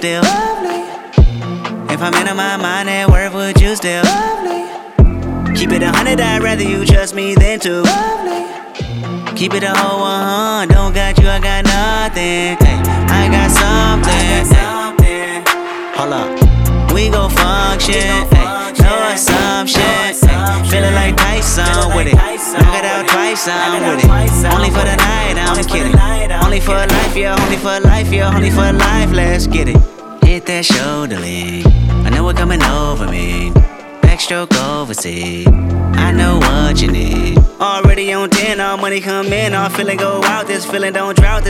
still lovely? If I'm in my mind at work, would you still lovely? Keep it 100, I'd rather you trust me than to lovely. Keep it a whole 100, don't got you, I got nothing. Hey, I got something. Hold up, we gon' function. No assumption. Feeling like Tyson with it. Knock it out twice, I'm with it. Only for the night, I'm kidding. Only for life, yeah, only for life, yeah, only for life, let's get it. Hit that shoulder lean, I know it coming over me. Backstroke overseas, I know what you need. Already on 10, all money come in, all feeling go out, this feeling don't drought.